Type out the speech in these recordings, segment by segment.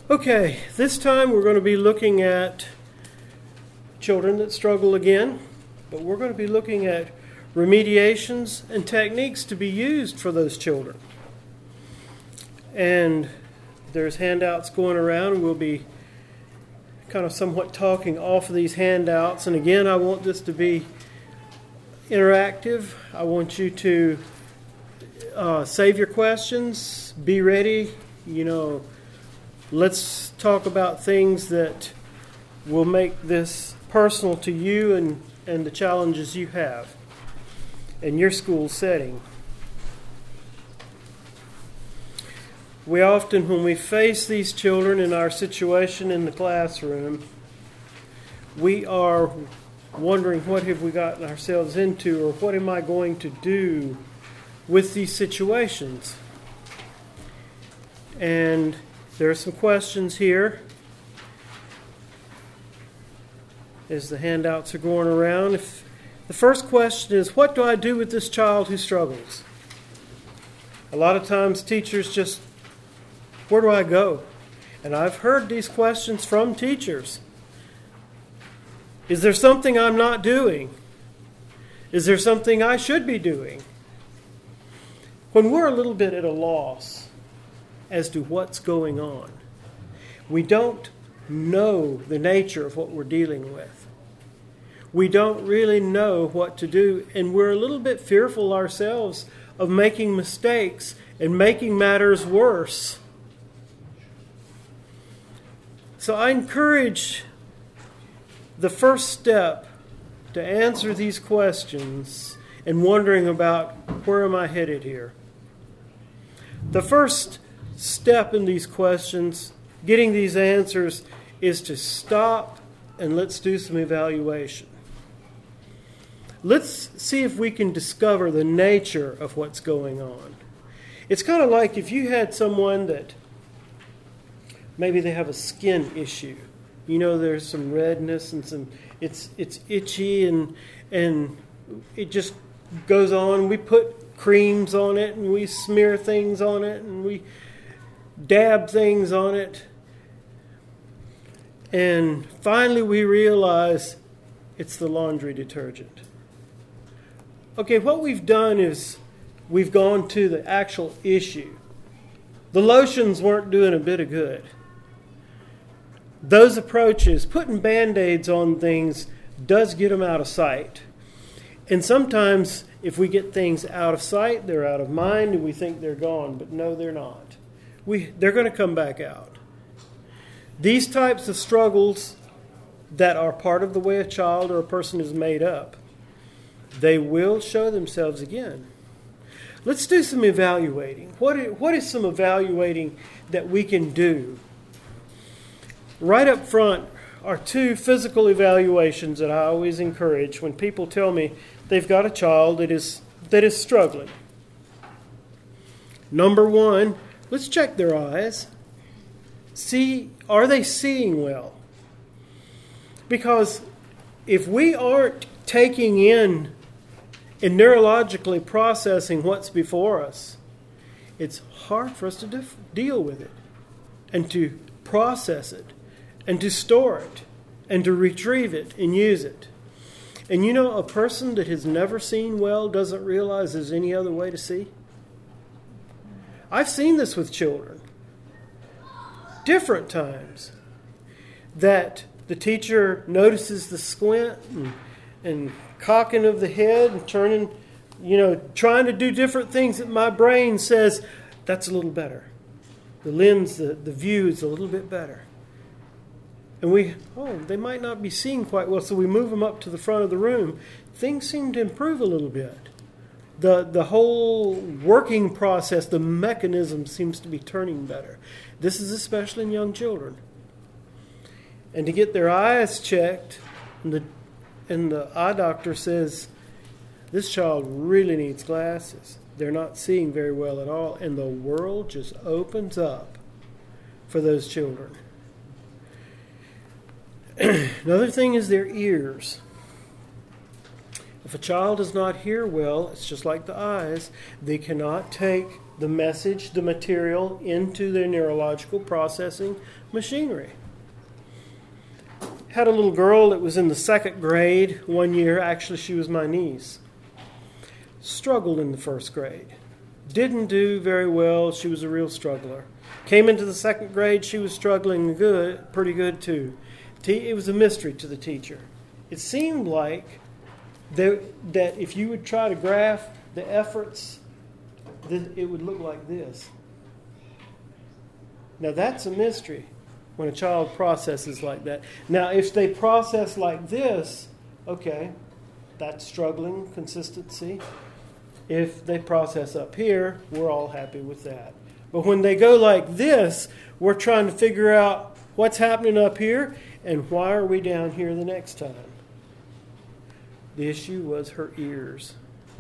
Okay, this time we're going to be looking at children that struggle again, but we're going to be looking at remediations and techniques to be used for those children. And there's handouts going around. We'll be kind of somewhat talking off of these handouts. And again, I want this to be interactive. I want you to save your questions, be ready, let's talk about things that will make this personal to you and the challenges you have in your school setting. We often, when we face these children in our situation in the classroom, we are wondering, what have we gotten ourselves into, or what am I going to do with these situations? And there are some questions here as the handouts are going around. The first question is, what do I do with this child who struggles? A lot of times teachers just, where do I go? And I've heard these questions from teachers. Is there something I'm not doing? Is there something I should be doing? When we're a little bit at a loss as to what's going on, we don't know the nature of what we're dealing with. We don't really know what to do, and we're a little bit fearful ourselves of making mistakes and making matters worse. So I encourage the first step to answer these questions and wondering about, where am I headed here? The first step in these questions, getting these answers, is to stop and let's do some evaluation. Let's see if we can discover the nature of what's going on. It's kind of like if you had someone that maybe they have a skin issue. There's some redness and it's itchy and it just goes on. We put creams on it and we smear things on it and we dab things on it. And finally we realize it's the laundry detergent. Okay, what we've done is we've gone to the actual issue. The lotions weren't doing a bit of good. Those approaches, putting Band-Aids on things, does get them out of sight. And sometimes if we get things out of sight, they're out of mind and we think they're gone. But no, they're not. They're going to come back out. These types of struggles that are part of the way a child or a person is made up, they will show themselves again. Let's do some evaluating. What is some evaluating that we can do? Right up front are two physical evaluations that I always encourage when people tell me they've got a child that is struggling. Number one, let's check their eyes. See, are they seeing well? Because if we aren't taking in and neurologically processing what's before us, it's hard for us to deal with it and to process it and to store it and to retrieve it and use it. And a person that has never seen well doesn't realize there's any other way to see. I've seen this with children. Different times that the teacher notices the squint and cocking of the head and turning, trying to do different things that my brain says, that's a little better. The lens, the view is a little bit better. And they might not be seeing quite well, so we move them up to the front of the room. Things seem to improve a little bit. The whole working process, the mechanism seems to be turning better. This is especially in young children. And to get their eyes checked, and the eye doctor says, this child really needs glasses. They're not seeing very well at all. And the world just opens up for those children. Another thing is their ears. If a child does not hear well, it's just like the eyes. They cannot take the message, the material, into their neurological processing machinery. Had a little girl that was in the 2nd grade one year. Actually, she was my niece. Struggled in the 1st grade. Didn't do very well. She was a real struggler. Came into the 2nd grade. She was struggling pretty good too. It was a mystery to the teacher. It seemed like that if you would try to graph the efforts, it would look like this. Now that's a mystery when a child processes like that. Now if they process like this, okay, that's struggling consistency. If they process up here, we're all happy with that. But when they go like this, we're trying to figure out what's happening up here and why are we down here the next time. The issue was her ears.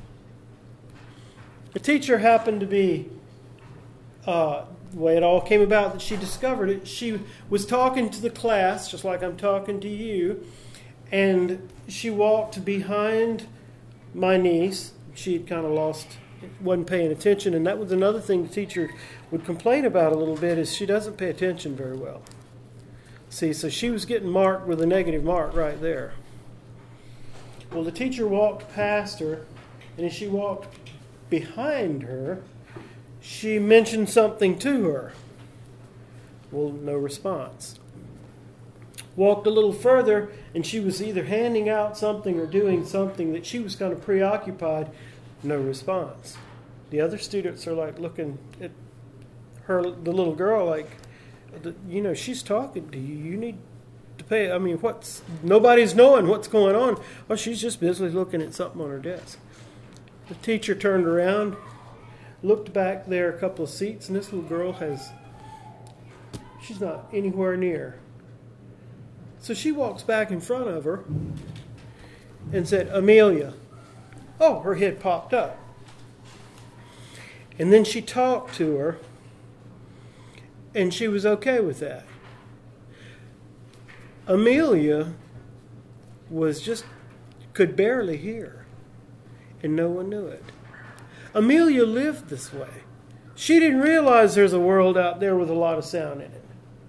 The teacher happened to be, the way it all came about that she discovered it, she was talking to the class, just like I'm talking to you, and she walked behind my niece. She had kind of wasn't paying attention, and that was another thing the teacher would complain about a little bit, is she doesn't pay attention very well. See, so she was getting marked with a negative mark right there. Well, the teacher walked past her, and as she walked behind her, she mentioned something to her. Well, no response. Walked a little further, and she was either handing out something or doing something that she was kind of preoccupied. No response. The other students are like looking at her, the little girl, like, she's talking to you. You need to pay. Nobody's knowing what's going on. Oh, she's just busily looking at something on her desk. The teacher turned around, looked back there a couple of seats, and this little girl she's not anywhere near. So she walks back in front of her and said, "Amelia." Oh, her head popped up. And then she talked to her, and she was okay with that. Amelia could barely hear, and no one knew it. Amelia lived this way. She didn't realize there's a world out there with a lot of sound in it.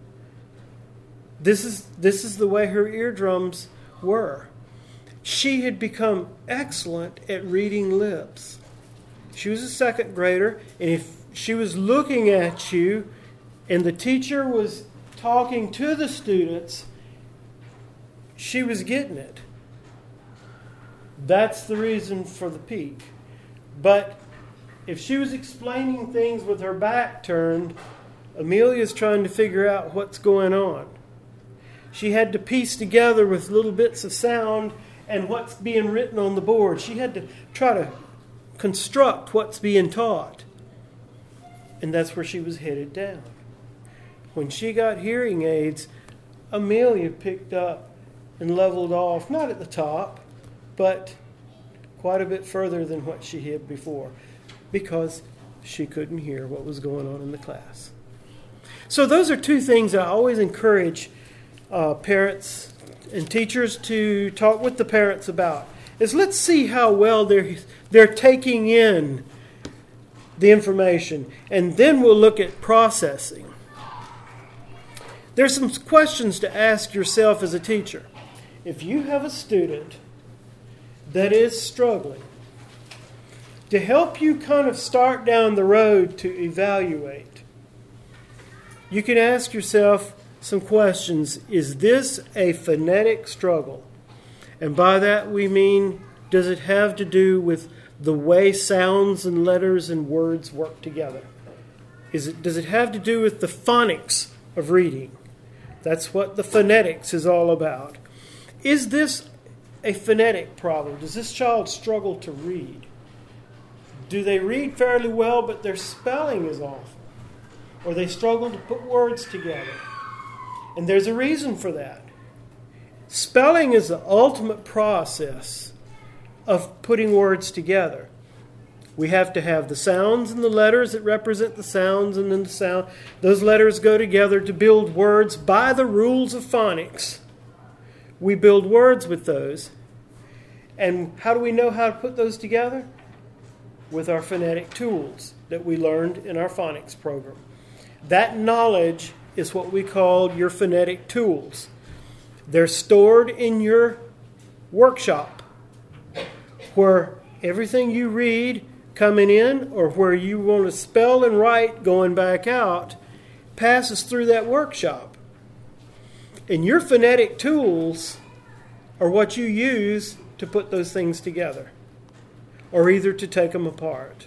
This is the way her eardrums were. She had become excellent at reading lips. She was a 2nd grader, and if she was looking at you and the teacher was talking to the students, she was getting it. That's the reason for the peak. But if she was explaining things with her back turned, Amelia's trying to figure out what's going on. She had to piece together with little bits of sound and what's being written on the board. She had to try to construct what's being taught. And that's where she was headed down. When she got hearing aids, Amelia picked up and leveled off, not at the top, but quite a bit further than what she had before, because she couldn't hear what was going on in the class. So those are two things I always encourage parents and teachers to talk with the parents about. Is let's see how well they're taking in the information, and then we'll look at processing. There's some questions to ask yourself as a teacher. If you have a student that is struggling, to help you kind of start down the road to evaluate, you can ask yourself some questions. Is this a phonetic struggle? And by that we mean, does it have to do with the way sounds and letters and words work together? Does it have to do with the phonics of reading? That's what the phonetics is all about. Is this a phonetic problem? Does this child struggle to read? Do they read fairly well, but their spelling is awful? Or they struggle to put words together? And there's a reason for that. Spelling is the ultimate process of putting words together. We have to have the sounds and the letters that represent the sounds, and then the sound. Those letters go together to build words by the rules of phonics. We build words with those. And how do we know how to put those together? With our phonetic tools that we learned in our phonics program. That knowledge is what we call your phonetic tools. They're stored in your workshop, where everything you read coming in or where you want to spell and write going back out passes through that workshop. And your phonetic tools are what you use to put those things together, or either to take them apart.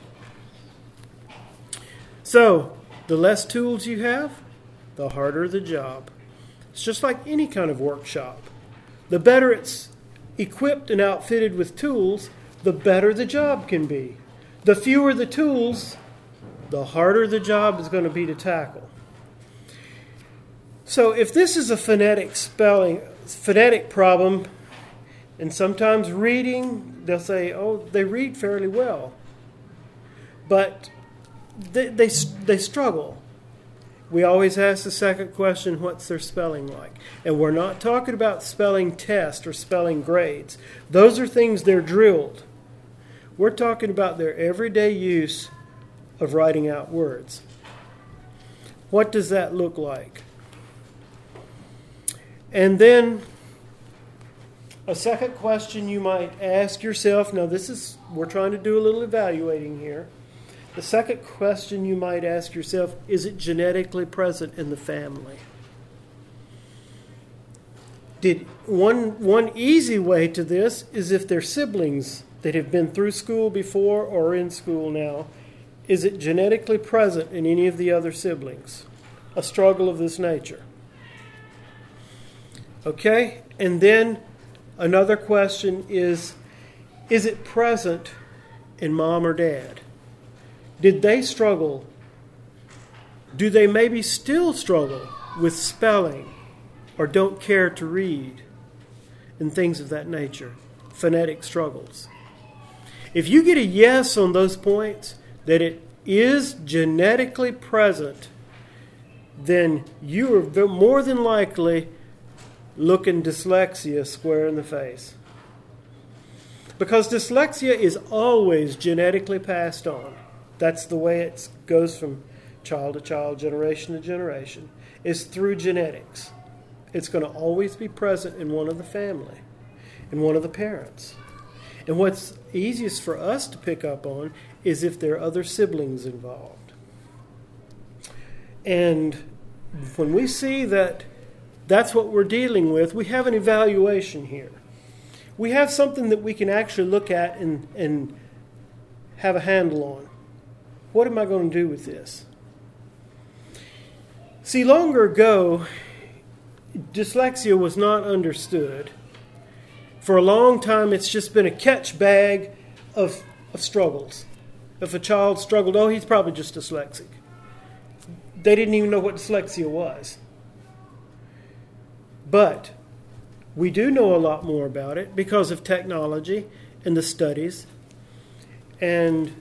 So, the less tools you have, the harder the job. It's just like any kind of workshop. The better it's equipped and outfitted with tools, the better the job can be. The fewer the tools, the harder the job is going to be to tackle. So if this is a phonetic problem, and sometimes reading, they'll say, oh, they read fairly well. But they struggle. We always ask the second question, what's their spelling like? And we're not talking about spelling test or spelling grades. Those are things they're drilled. We're talking about their everyday use of writing out words. What does that look like? And then a second question you might ask yourself, now we're trying to do a little evaluating here. The second question you might ask yourself, is it genetically present in the family? One easy way to this is if they're siblings that have been through school before or in school now, is it genetically present in any of the other siblings? A struggle of this nature. Okay? And then another question is it present in mom or dad? Did they struggle? Do they maybe still struggle with spelling or don't care to read and things of that nature? Phonetic struggles. If you get a yes on those points, that it is genetically present, then you are more than likely looking dyslexia square in the face. Because dyslexia is always genetically passed on. That's the way it goes from child to child, generation to generation. It's through genetics. It's going to always be present in one of the family, in one of the parents. And what's easiest for us to pick up on is if there are other siblings involved. And when we see that that's what we're dealing with, we have an evaluation here. We have something that we can actually look at and have a handle on. What am I going to do with this? See, longer ago, dyslexia was not understood. For a long time, it's just been a catch bag of struggles. If a child struggled, oh, he's probably just dyslexic. They didn't even know what dyslexia was. But we do know a lot more about it because of technology and the studies. And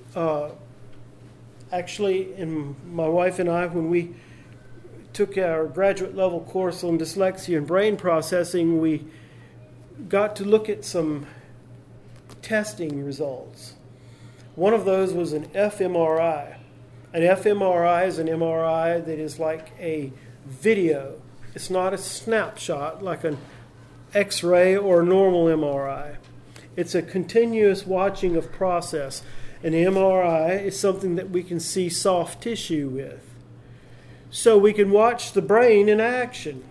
actually, my wife and I, when we took our graduate level course on dyslexia and brain processing, we got to look at some testing results. One of those was an fMRI. An fMRI is an MRI that is like a video. It's not a snapshot like an X-ray or a normal MRI. It's a continuous watching of process. An MRI is something that we can see soft tissue with. So we can watch the brain in action.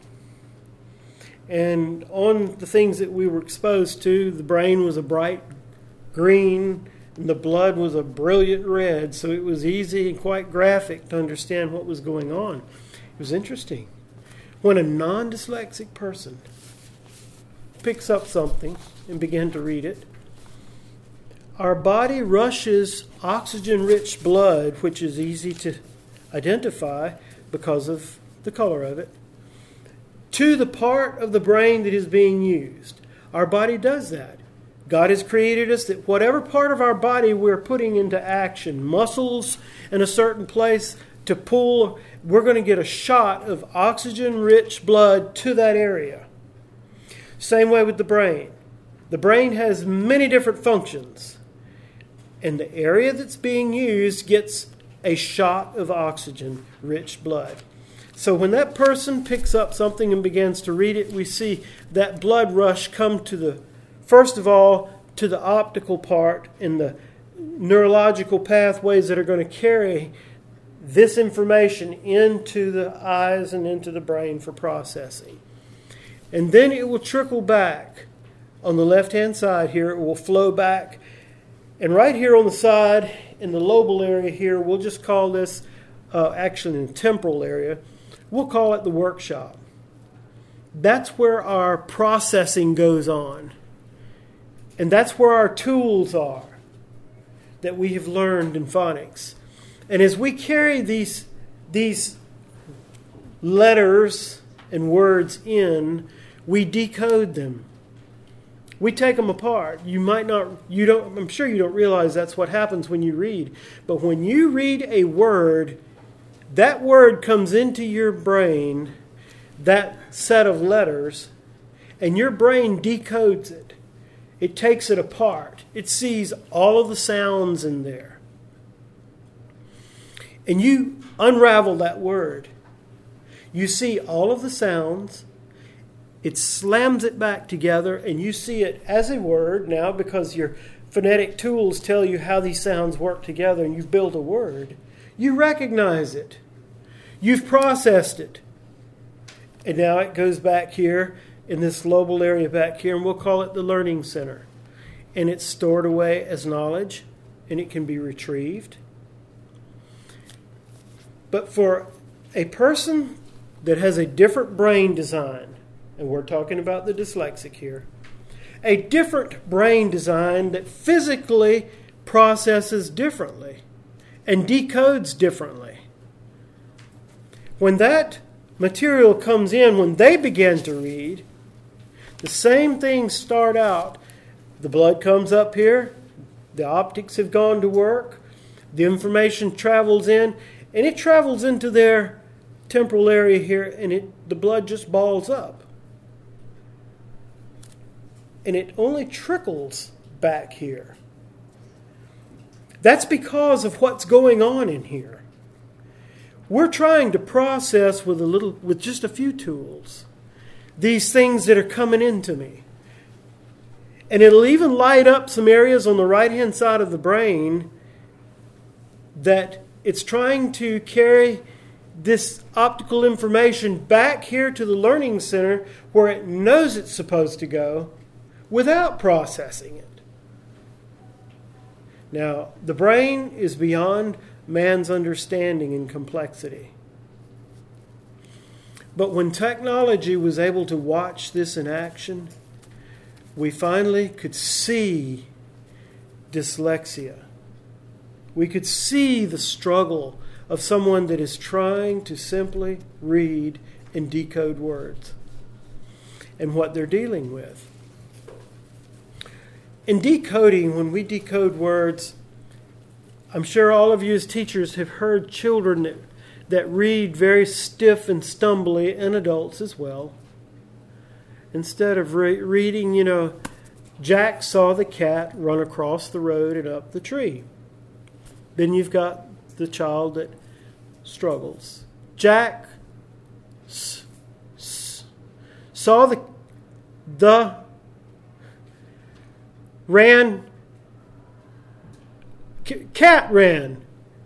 And on the things that we were exposed to, the brain was a bright green and the blood was a brilliant red. So it was easy and quite graphic to understand what was going on. It was interesting. When a non-dyslexic person picks up something and begins to read it, our body rushes oxygen-rich blood, which is easy to identify because of the color of it, to the part of the brain that is being used. Our body does that. God has created us that whatever part of our body we're putting into action, muscles in a certain place to pull, we're going to get a shot of oxygen-rich blood to that area. Same way with the brain. The brain has many different functions, and the area that's being used gets a shot of oxygen-rich blood. So when that person picks up something and begins to read it, we see that blood rush come to first of all, to the optical part and the neurological pathways that are going to carry this information into the eyes and into the brain for processing. And then it will trickle back. On the left-hand side here, it will flow back. And right here on the side, in the lobal area here, we'll just call this, actually in the temporal area, we'll call it the workshop. That's where our processing goes on. And that's where our tools are that we have learned in phonics. And as we carry these letters and words in, we decode them. We take them apart. I'm sure you don't realize that's what happens when you read. But when you read a word, that word comes into your brain, that set of letters, and your brain decodes it. It takes it apart. It sees all of the sounds in there. And you unravel that word. You see all of the sounds. It slams it back together, and you see it as a word now because your phonetic tools tell you how these sounds work together, and you've built a word. You recognize it. You've processed it. And now it goes back here in this lobal area back here, and we'll call it the learning center. And it's stored away as knowledge, and it can be retrieved. But for a person that has a different brain design, and we're talking about the dyslexic here, a different brain design that physically processes differently and decodes differently. When that material comes in, when they begin to read, the same things start out. The blood comes up here, the optics have gone to work, the information travels in, and it travels into their temporal area here, and the blood just balls up. And it only trickles back here. That's because of what's going on in here. We're trying to process with just a few tools these things that are coming into me. And it'll even light up some areas on the right-hand side of the brain that it's trying to carry this optical information back here to the learning center where it knows it's supposed to go without processing it. Now, the brain is beyond man's understanding and complexity. But when technology was able to watch this in action, we finally could see dyslexia. We could see the struggle of someone that is trying to simply read and decode words and what they're dealing with. In decoding, when we decode words, I'm sure all of you as teachers have heard children that read very stiff and stumbly, and adults as well. Instead of reading, Jack saw the cat run across the road and up the tree. Then you've got the child that struggles. Jack saw the ran, cat ran.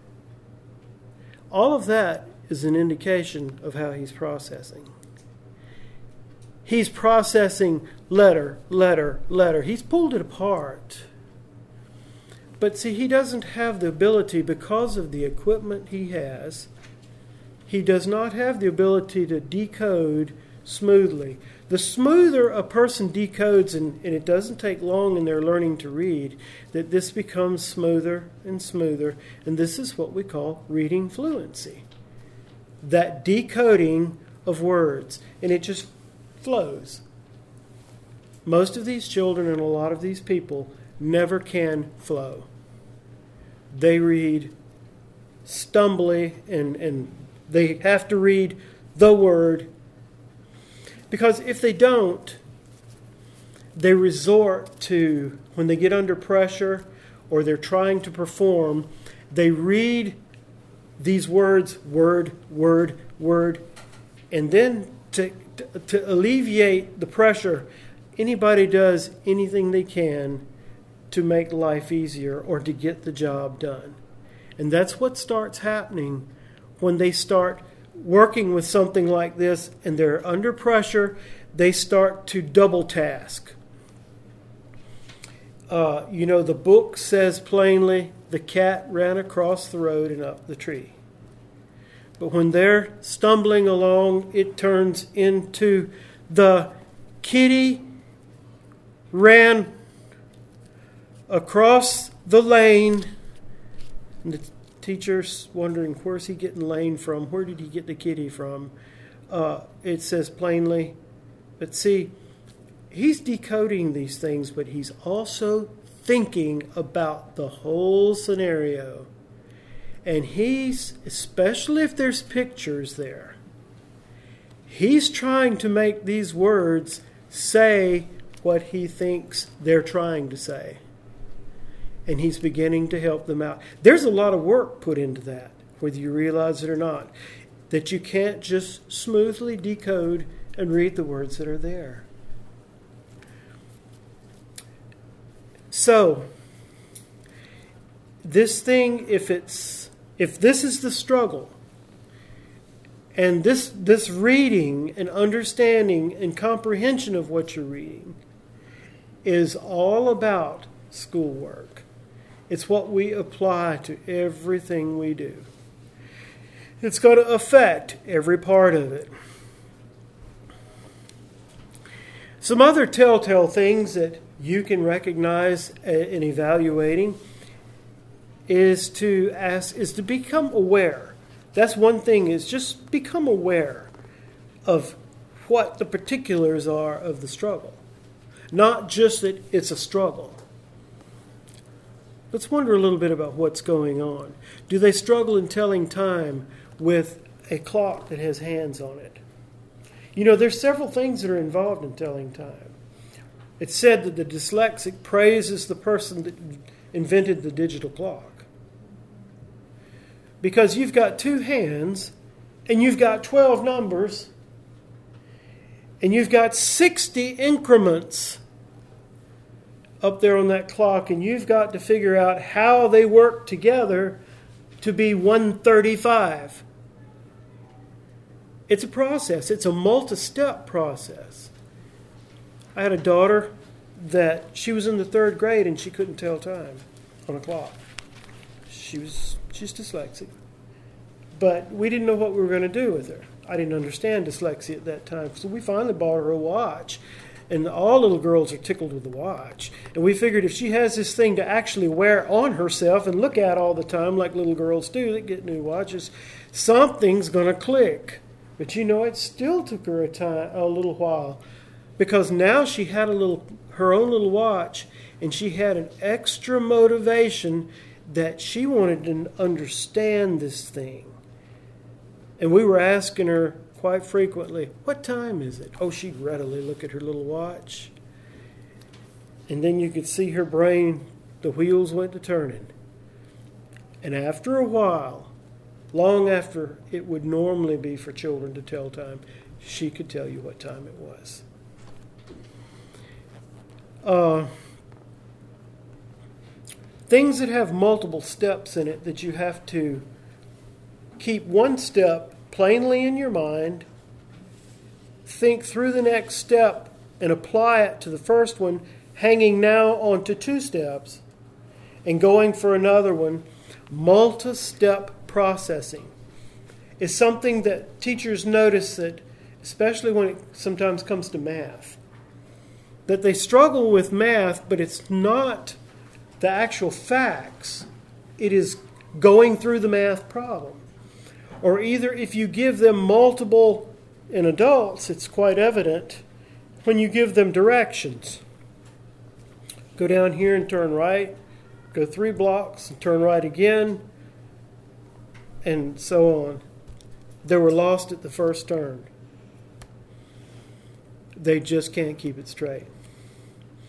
All of that is an indication of how he's processing. He's processing letter, letter, letter. He's pulled it apart. But see, he doesn't have the ability, because of the equipment he has, he does not have the ability to decode smoothly. The smoother a person decodes, and it doesn't take long in their learning to read, that this becomes smoother and smoother. And this is what we call reading fluency. That decoding of words. And it just flows. Most of these children and a lot of these people never can flow. They read stumbly, and they have to read the word. Because if they don't, they resort to, when they get under pressure or they're trying to perform, they read these words, word, word, word, and then to alleviate the pressure, anybody does anything they can to make life easier or to get the job done. And that's what starts happening when they start working with something like this and they're under pressure. They start to double task. The book says plainly, the cat ran across the road and up the tree. But when they're stumbling along, it turns into the kitty ran across the lane. And the teacher's wondering, where's he getting lane from? Where did he get the kitty from? It says plainly. But see, he's decoding these things, but he's also thinking about the whole scenario. And he's, especially if there's pictures there, he's trying to make these words say what he thinks they're trying to say. And he's beginning to help them out. There's a lot of work put into that, whether you realize it or not, that you can't just smoothly decode and read the words that are there. So, this thing, if this is the struggle, and this reading and understanding and comprehension of what you're reading is all about schoolwork. It's what we apply to everything we do. It's going to affect every part of it. Some other telltale things that you can recognize in evaluating is to become aware. That's one thing, is just become aware of what the particulars are of the struggle. Not just that it's a struggle. Let's wonder a little bit about what's going on. Do they struggle in telling time with a clock that has hands on it? There's several things that are involved in telling time. It's said that the dyslexic praises the person that invented the digital clock. Because you've got two hands, and you've got 12 numbers, and you've got 60 increments up there on that clock, and you've got to figure out how they work together to be 135. It's a process. It's a multi-step process. I had a daughter that she was in the 3rd grade and she couldn't tell time on a clock. She's dyslexic. But we didn't know what we were going to do with her. I didn't understand dyslexia at that time. So we finally bought her a watch. And all little girls are tickled with the watch. And we figured if she has this thing to actually wear on herself and look at all the time like little girls do that get new watches, something's going to click. But it still took her a little while. Because now she had her own little watch, and she had an extra motivation that she wanted to understand this thing. And we were asking her quite frequently, what time is it? Oh, she'd readily look at her little watch. And then you could see her brain, the wheels went to turning. And after a while, long after it would normally be for children to tell time, she could tell you what time it was. Things that have multiple steps in it that you have to keep one step plainly in your mind, think through the next step and apply it to the first one, hanging now onto 2 steps and going for another one. Multi-step processing is something that teachers notice, that especially when it sometimes comes to math, that they struggle with math, but it's not the actual facts. It is going through the math problem. Or either if you give them multiple, in adults, it's quite evident when you give them directions. Go down here and turn right, go 3 blocks and turn right again, and so on. They were lost at the first turn. They just can't keep it straight.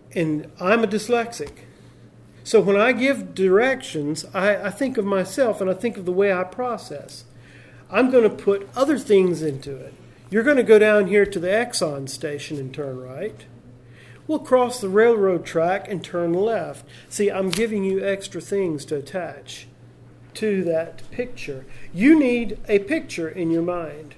And I'm a dyslexic. So when I give directions, I think of myself and I think of the way I process. I'm going to put other things into it. You're going to go down here to the Exxon station and turn right. We'll cross the railroad track and turn left. See, I'm giving you extra things to attach to that picture. You need a picture in your mind.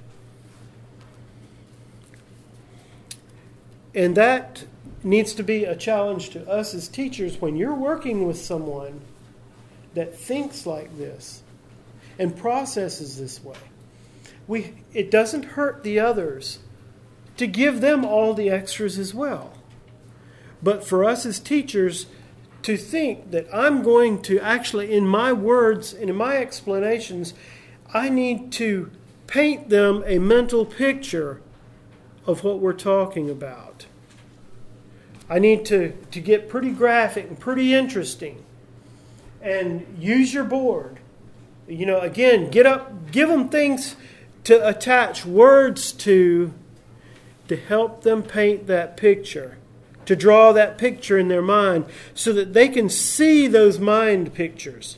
And that needs to be a challenge to us as teachers when you're working with someone that thinks like this and processes this way. It doesn't hurt the others to give them all the extras as well. But for us as teachers to think that I'm going to actually, in my words and in my explanations, I need to paint them a mental picture of what we're talking about. I need to get pretty graphic and pretty interesting and use your board. Again, get up, give them things to attach words to help them paint that picture, to draw that picture in their mind so that they can see those mind pictures.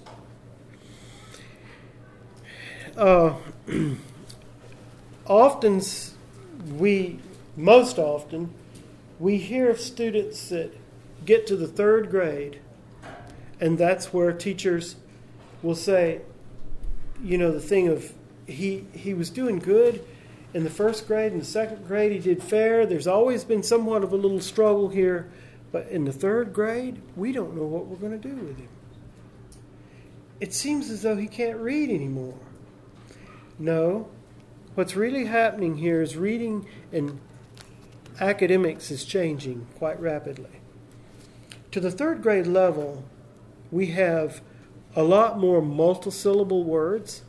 Most often, we hear of students that get to the third grade, and that's where teachers will say, the thing of, he was doing good in the first grade, in the second grade he did fair. There's always been somewhat of a little struggle here, but in the third grade, we don't know what we're going to do with him. It seems as though he can't read anymore. No, what's really happening here is reading and academics is changing quite rapidly. To the third grade level, we have a lot more multisyllable words,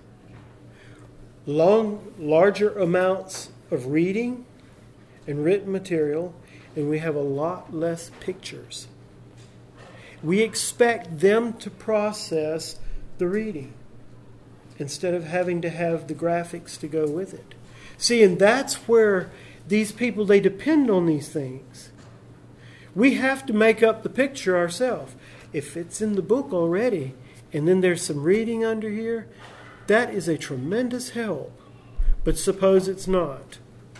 larger amounts of reading and written material, and we have a lot less pictures. We expect them to process the reading instead of having to have the graphics to go with it. See, and that's where these people, they depend on these things. We have to make up the picture ourselves. If it's in the book already, and then there's some reading under here, that is a tremendous help. But suppose it's not.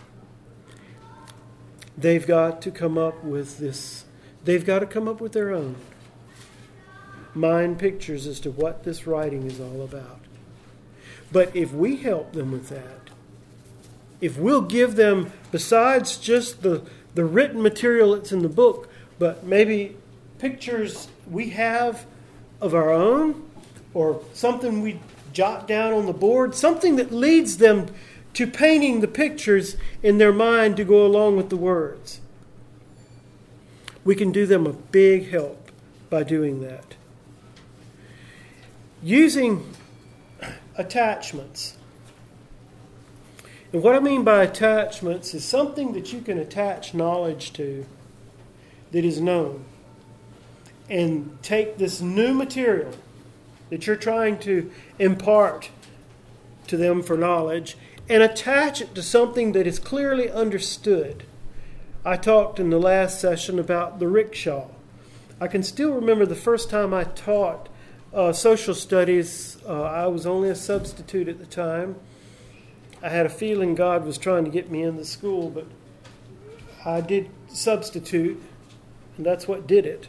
They've got to come up with this. They've got to come up with their own mind pictures as to what this writing is all about. But if we help them with that, if we'll give them, besides just the written material that's in the book, but maybe pictures we have of our own, or something we jot down on the board, something that leads them to painting the pictures in their mind to go along with the words. We can do them a big help by doing that. Using attachments. And what I mean by attachments is something that you can attach knowledge to that is known. And take this new material that you're trying to impart to them for knowledge and attach it to something that is clearly understood. I talked in the last session about the rickshaw. I can still remember the first time I taught social studies. I was only a substitute at the time. I had a feeling God was trying to get me into school, but I did substitute, and that's what did it,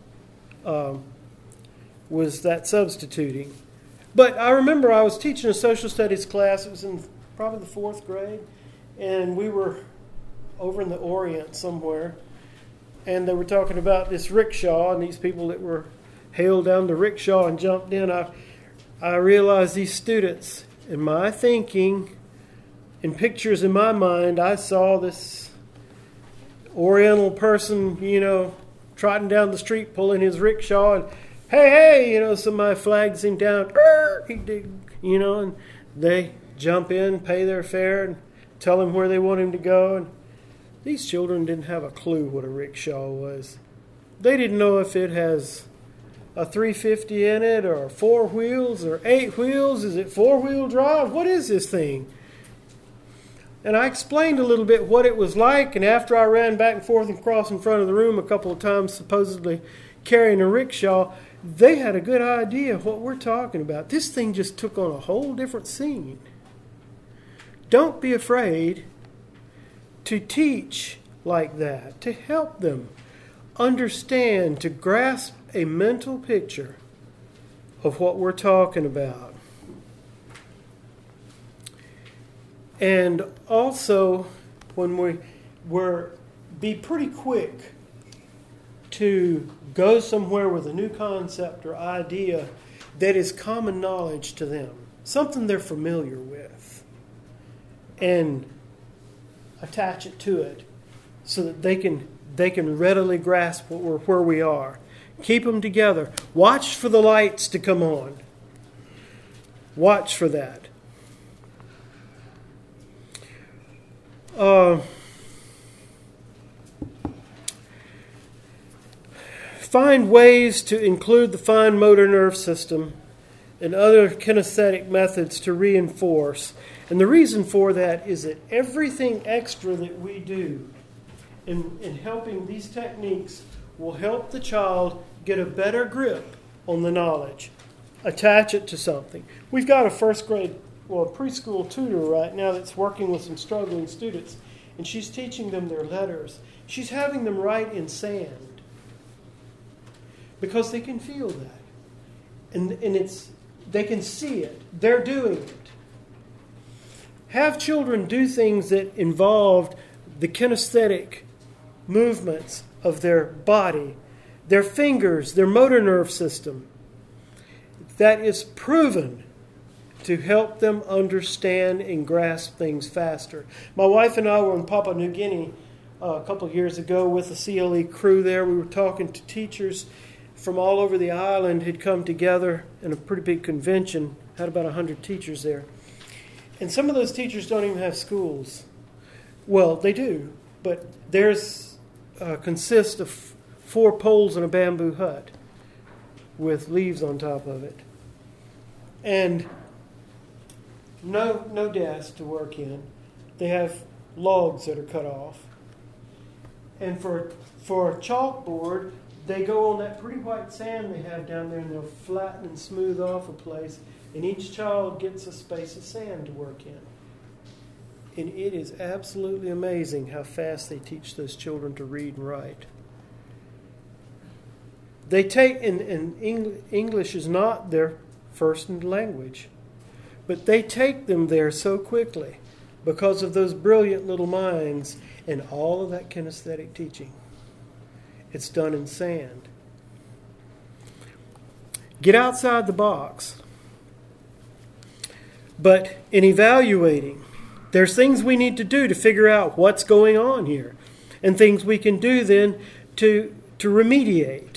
was that substituting. But I remember I was teaching a social studies class. It was in probably the fourth grade, and we were over in the Orient somewhere, and they were talking about this rickshaw and these people that were hailed down the rickshaw and jumped in. I realized these students, in my thinking, in pictures in my mind, I saw this Oriental person, trotting down the street, pulling his rickshaw, and hey, somebody flags him down, and they jump in, pay their fare, and tell him where they want him to go. And these children didn't have a clue what a rickshaw was. They didn't know if it has a 350 in it, or 4 wheels, or 8 wheels. Is it 4-wheel drive? What is this thing? And I explained a little bit what it was like, and after I ran back and forth and across in front of the room a couple of times, supposedly carrying a rickshaw, they had a good idea of what we're talking about. This thing just took on a whole different scene. Don't be afraid to teach like that, to help them understand, to grasp a mental picture of what we're talking about. And also, when be pretty quick to go somewhere with a new concept or idea that is common knowledge to them, something they're familiar with, and attach it to it so that they can readily grasp where we are. Keep them together. Watch for the lights to come on. Watch for that. Find ways to include the fine motor nerve system and other kinesthetic methods to reinforce. And the reason for that is that everything extra that we do in helping these techniques will help the child get a better grip on the knowledge. Attach it to something. We've got a preschool tutor right now that's working with some struggling students, and she's teaching them their letters. She's having them write in sand because they can feel that. And they can see it. They're doing it. Have children do things that involve the kinesthetic movements of their body, their fingers, their motor nerve system. That is proven to help them understand and grasp things faster. My wife and I were in Papua New Guinea a couple of years ago with the CLE crew there. We were talking to teachers from all over the island, had come together in a pretty big convention, had about 100 teachers there. And some of those teachers don't even have schools. Well, they do, but theirs consists of 4 poles and a bamboo hut with leaves on top of it. And no desk to work in. They have logs that are cut off. And for a chalkboard, they go on that pretty white sand they have down there, and they'll flatten and smooth off a place, and each child gets a space of sand to work in. And it is absolutely amazing how fast they teach those children to read and write. They take, and English is not their first language, but they take them there so quickly because of those brilliant little minds and all of that kinesthetic teaching. It's done in sand. Get outside the box. But in evaluating, there's things we need to do to figure out what's going on here, and things we can do then to remediate.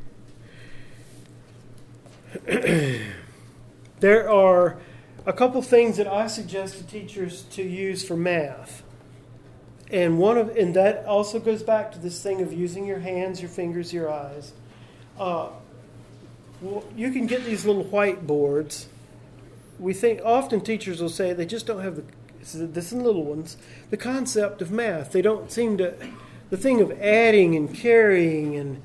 There are a couple things that I suggest to teachers to use for math. And that also goes back to this thing of using your hands, your fingers, your eyes. You can get these little whiteboards. We think often teachers will say they just don't have this in little ones, the concept of math. They don't seem to, the thing of adding and carrying, and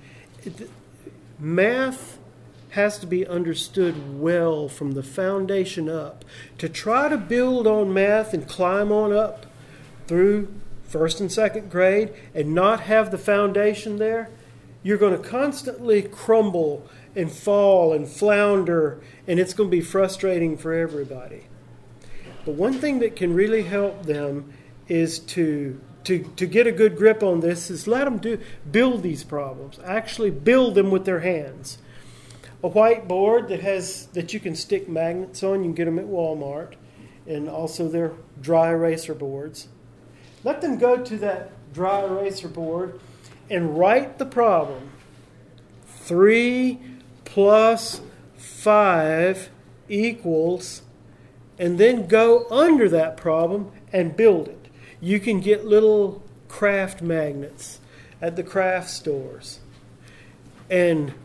math has to be understood well from the foundation up. To try to build on math and climb on up through first and second grade and not have the foundation there, you're going to constantly crumble and fall and flounder, and it's going to be frustrating for everybody. But one thing that can really help them is to get a good grip on this is let them build these problems. Actually build them with their hands. A whiteboard that you can stick magnets on, you can get them at Walmart, and also they're dry eraser boards. Let them go to that dry eraser board and write the problem. 3 plus 5 equals, and then go under that problem and build it. You can get little craft magnets at the craft stores. And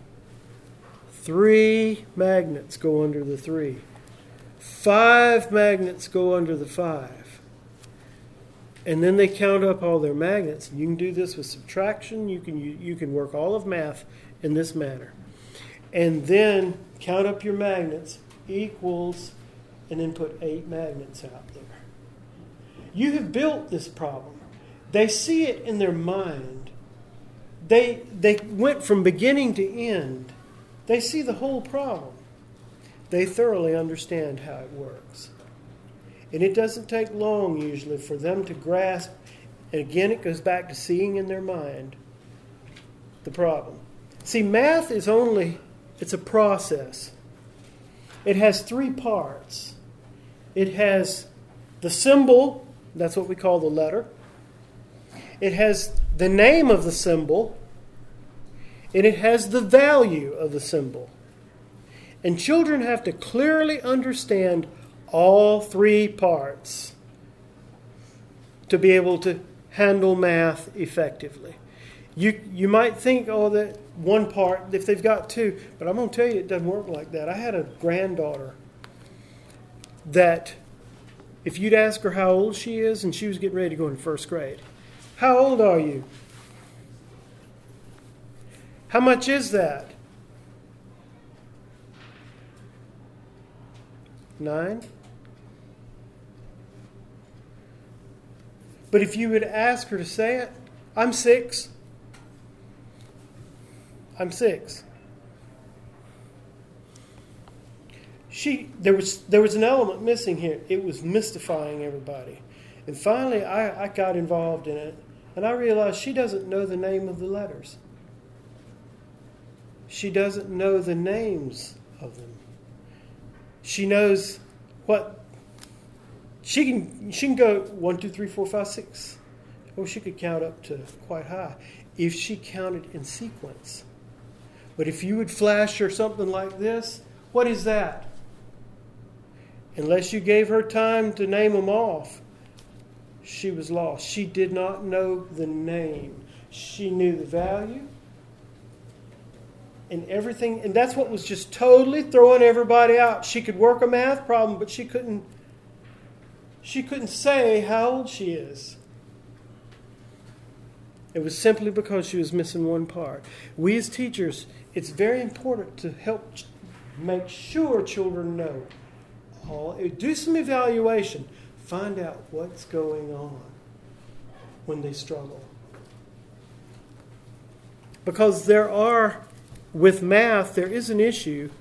3 magnets go under the 3. 5 magnets go under the 5. And then they count up all their magnets. You can do this with subtraction. You can work all of math in this manner. And then count up your magnets, equals, and then put 8 magnets out there. You have built this problem. They see it in their mind. They went from beginning to end. They see the whole problem. They thoroughly understand how it works. And it doesn't take long usually for them to grasp, and again it goes back to seeing in their mind the problem. See, math is it's a process. It has 3 parts. It has the symbol, that's what we call the letter. It has the name of the symbol, and it has the value of the symbol. And children have to clearly understand all 3 parts to be able to handle math effectively. You might think, that one part, if they've got 2, but I'm going to tell you it doesn't work like that. I had a granddaughter that if you'd ask her how old she is, and she was getting ready to go in 1st grade, how old are you? How much is that? 9? But if you would ask her to say it, I'm 6. I'm 6. There was an element missing here. It was mystifying everybody. And finally, I got involved in it, and I realized she doesn't know the name of the letters. She doesn't know the names of them. She knows what she can go 1, 2, 3, 4, 5, 6. Or she could count up to quite high if she counted in sequence. But if you would flash her something like this, what is that? Unless you gave her time to name them off, she was lost. She did not know the name. She knew the value and everything. And that's what was just totally throwing everybody out. She could work a math problem, but she couldn't say how old she is. It was simply because she was missing one part. We as teachers, it's very important to help make sure children know. Do some evaluation. Find out what's going on when they struggle. Because with math, there is an issue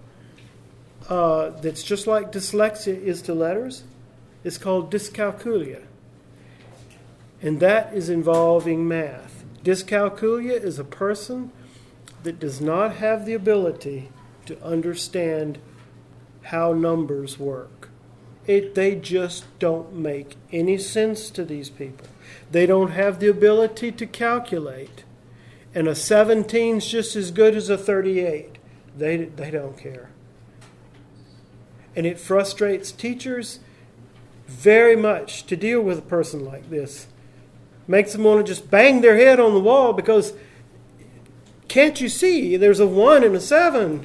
that's just like dyslexia is to letters. It's called dyscalculia. And that is involving math. Dyscalculia is a person that does not have the ability to understand how numbers work. They just don't make any sense to these people. They don't have the ability to calculate. And a 17 is just as good as a 38. They don't care. And it frustrates teachers very much to deal with a person like this. Makes them want to just bang their head on the wall because can't you see there's a 1 and a 7?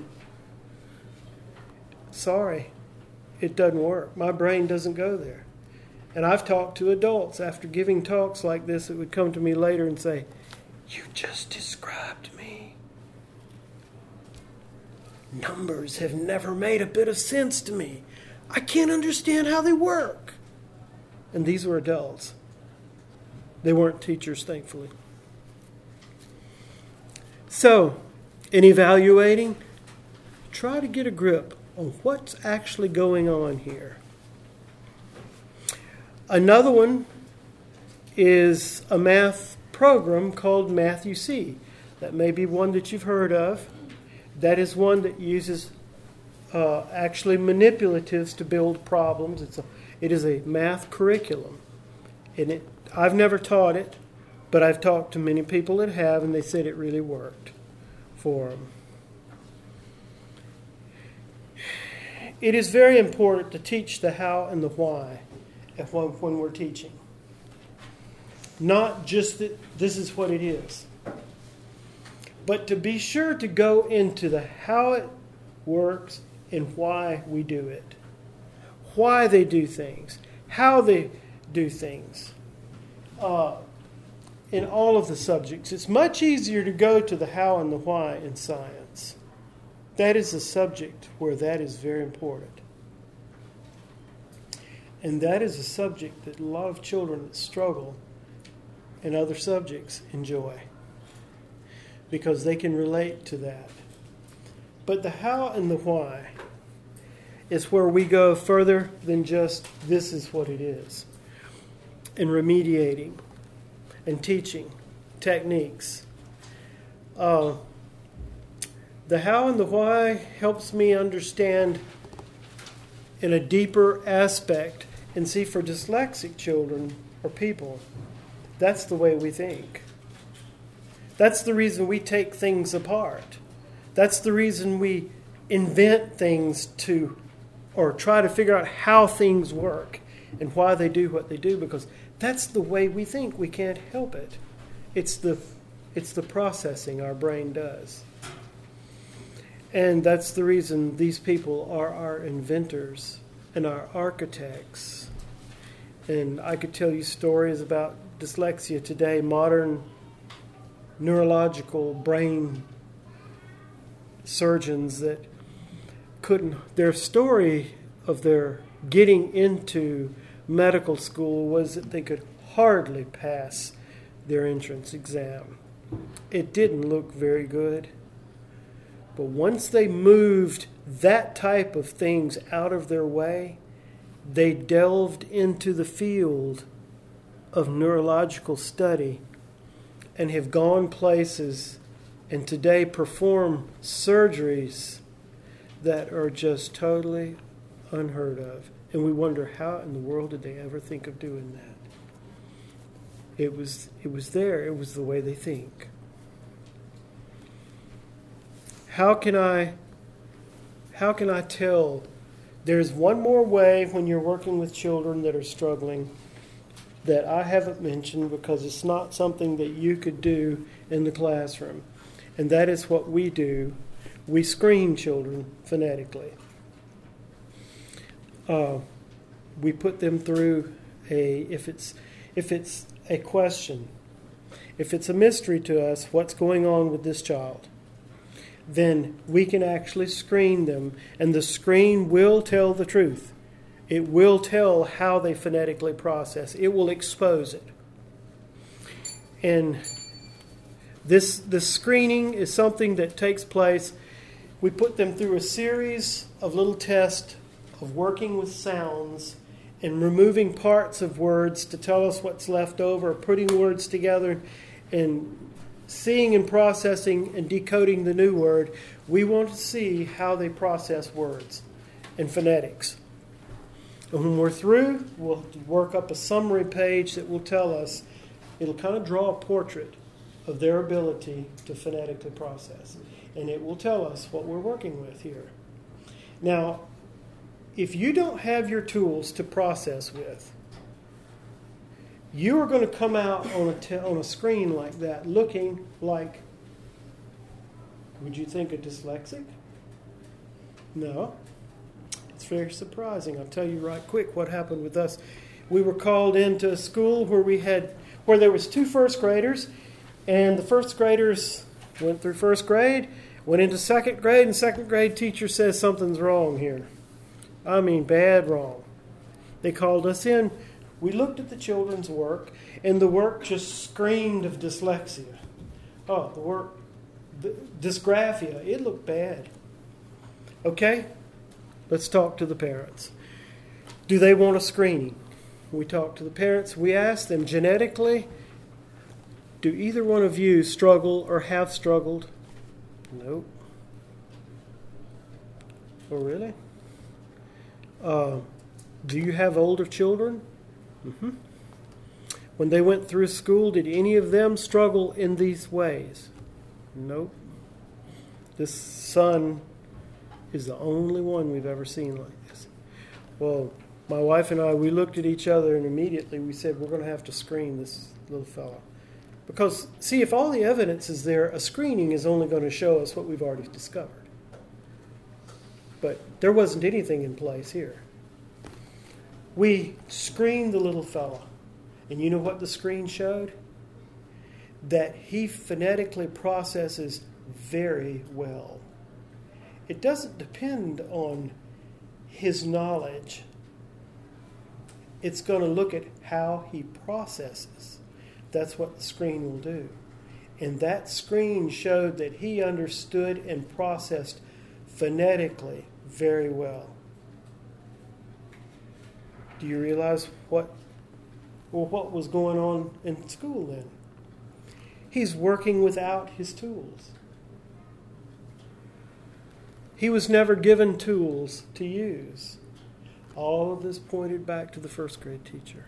Sorry, it doesn't work. My brain doesn't go there. And I've talked to adults after giving talks like this that would come to me later and say, "You just described me. Numbers have never made a bit of sense to me. I can't understand how they work." And these were adults. They weren't teachers, thankfully. So, in evaluating, try to get a grip on what's actually going on here. Another one is a math program called Math-U-See. That may be one that you've heard of. That is one that uses actually manipulatives to build problems. It is a math curriculum. And I've never taught it, but I've talked to many people that have, and they said it really worked for them. It is very important to teach the how and the why when we're teaching. Not just that this is what it is, but to be sure to go into the how it works and why we do it. Why they do things, how they do things. in all of the subjects. It's much easier to go to the how and the why in science. That is a subject where that is very important. And that is a subject that a lot of children that struggle in other subjects enjoy, because they can relate to that. But the how and the why is where we go further than just this is what it is. In remediating and teaching techniques. The how and the why helps me understand in a deeper aspect. And see, for dyslexic children or people, that's the way we think. That's the reason we take things apart. That's the reason we invent things or try to figure out how things work and why they do what they do, because that's the way we think. We can't help it. It's the processing our brain does. And that's the reason these people are our inventors and our architects. And I could tell you stories about dyslexia today, modern neurological brain surgeons that their story of their getting into medical school was that they could hardly pass their entrance exam. It didn't look very good. But once they moved that type of things out of their way, they delved into the field of neurological study and have gone places and today perform surgeries that are just totally unheard of. And we wonder, how in the world did they ever think of doing that? It was there. It was the way they think. How can I tell? There's one more way when you're working with children that are struggling that I haven't mentioned, because it's not something that you could do in the classroom. And that is what we do. We screen children phonetically. We put them through if it's a question, if it's a mystery to us, what's going on with this child, then we can actually screen them, and the screen will tell the truth. It will tell how they phonetically process. It will expose it. And this screening is something that takes place. We put them through a series of little tests of working with sounds and removing parts of words to tell us what's left over, putting words together and seeing and processing and decoding the new word. We want to see how they process words and phonetics. And when we're through, we'll work up a summary page that will tell us, it'll kind of draw a portrait of their ability to phonetically process. And it will tell us what we're working with here. Now, if you don't have your tools to process with, you are going to come out on a screen like that looking like, would you think a dyslexic? No. It's very surprising. I'll tell you right quick what happened with us. We were called into a school where there was 2 first graders, and the first graders went through first grade, went into second grade, and second grade teacher says something's wrong here. I mean, bad wrong. They called us in. We looked at the children's work, and the work just screamed of dyslexia. Oh, the work, dysgraphia, it looked bad. Okay, let's talk to the parents. Do they want a screening? We talked to the parents. We asked them genetically, do either one of you struggle or have struggled? Nope. Oh, really? Do you have older children? Mm-hmm. When they went through school, did any of them struggle in these ways? Nope. This son is the only one we've ever seen like this. Well, my wife and I, we looked at each other and immediately we said, we're going to have to screen this little fellow. Because, see, if all the evidence is there, a screening is only going to show us what we've already discovered. But there wasn't anything in place here. We screened the little fellow. And you know what the screen showed? That he phonetically processes very well. It doesn't depend on his knowledge. It's going to look at how he processes. That's what the screen will do. And that screen showed that he understood and processed phonetically very well. Do you realize what was going on in school then? He's working without his tools. He was never given tools to use. All of this pointed back to the first grade teacher.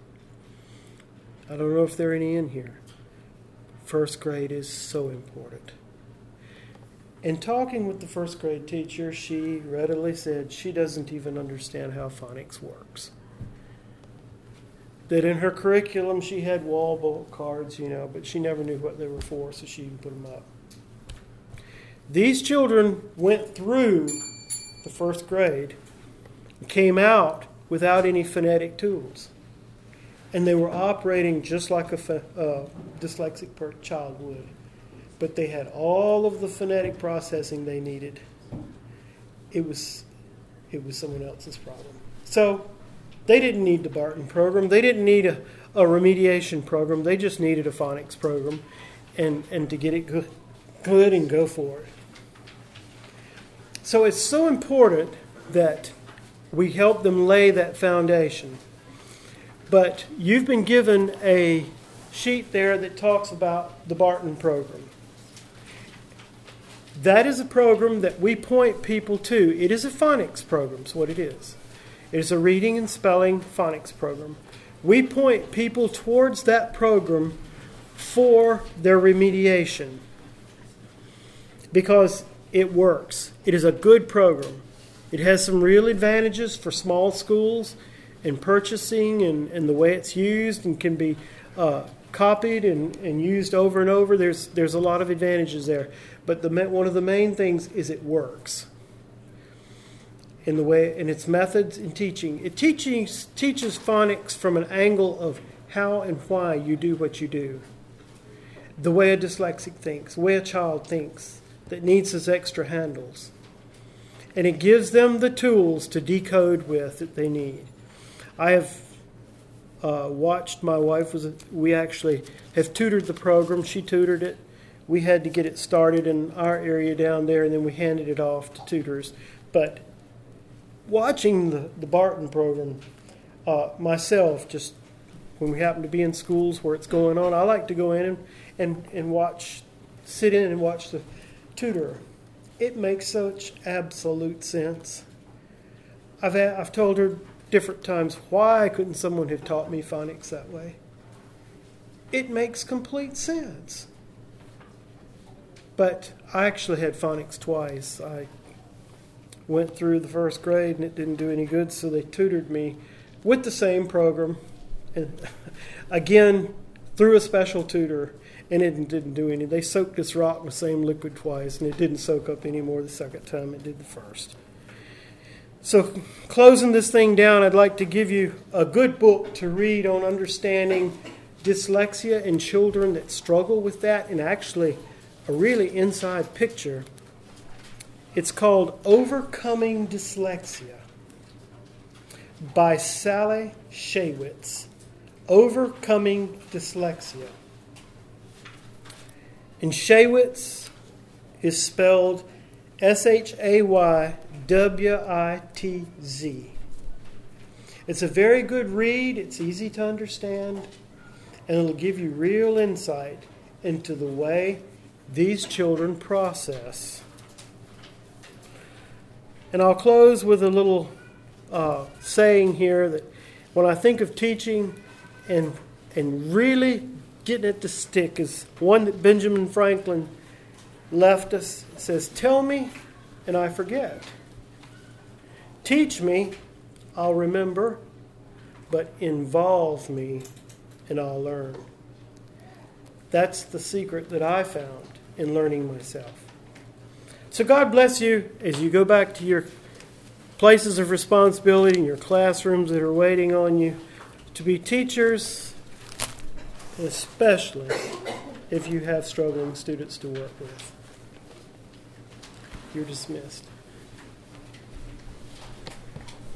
I don't know if there are any in here. First grade is so important. In talking with the first grade teacher, she readily said she doesn't even understand how phonics works. That in her curriculum she had wall bolt cards, but she never knew what they were for, so she didn't put them up. These children went through the first grade and came out without any phonetic tools. And they were operating just like a dyslexic child would. But they had all of the phonetic processing they needed. It was someone else's problem. So they didn't need the Barton program. They didn't need a remediation program. They just needed a phonics program and to get it good and go for it. So it's so important that we help them lay that foundation. But you've been given a sheet there that talks about the Barton program. That is a program that we point people to. It is a phonics program, is what it is. It is a reading and spelling phonics program. We point people towards that program for their remediation because it works. It is a good program. It has some real advantages for small schools in purchasing and the way it's used and can be copied and used over and over. There's a lot of advantages there. But one of the main things is it works. In its methods in teaching. It teaches phonics from an angle of how and why you do what you do. The way a dyslexic thinks, the way a child thinks that needs his extra handles. And it gives them the tools to decode with that they need. I have watched my wife. We actually have tutored the program. She tutored it. We had to get it started in our area down there, and then we handed it off to tutors. But watching the Barton program myself, just when we happen to be in schools where it's going on, I like to go in and sit in and watch the tutor. It makes such absolute sense. I've told her different times, why couldn't someone have taught me phonics that way? It makes complete sense. But I actually had phonics twice. I went through the first grade and it didn't do any good, so they tutored me with the same program. And again, through a special tutor, and it didn't do any. They soaked this rock in the same liquid twice, and it didn't soak up any more the second time it did the first. So closing this thing down, I'd like to give you a good book to read on understanding dyslexia in children that struggle with that, and actually a really inside picture. It's called Overcoming Dyslexia by Sally Shaywitz. Overcoming Dyslexia. And Shaywitz is spelled Shaywitz. It's a very good read. It's easy to understand. And it'll give you real insight into the way these children process. And I'll close with a little saying here that when I think of teaching and really getting it to stick is one that Benjamin Franklin left us. It says, tell me and I forget. Teach me, I'll remember, but involve me and I'll learn. That's the secret that I found in learning myself. So God bless you as you go back to your places of responsibility in your classrooms that are waiting on you to be teachers especially if you have struggling students to work with. You're dismissed.